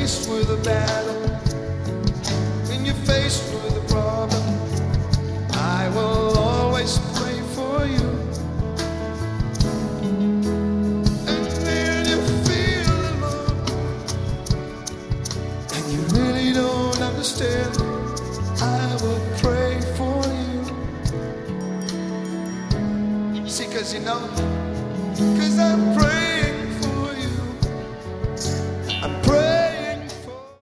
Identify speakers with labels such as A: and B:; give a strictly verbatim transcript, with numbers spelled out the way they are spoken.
A: faced with a battle, when you're faced with a problem, I will always pray for you. And when you feel alone and you really don't understand, I will pray for you. See, cause you know, cause I pray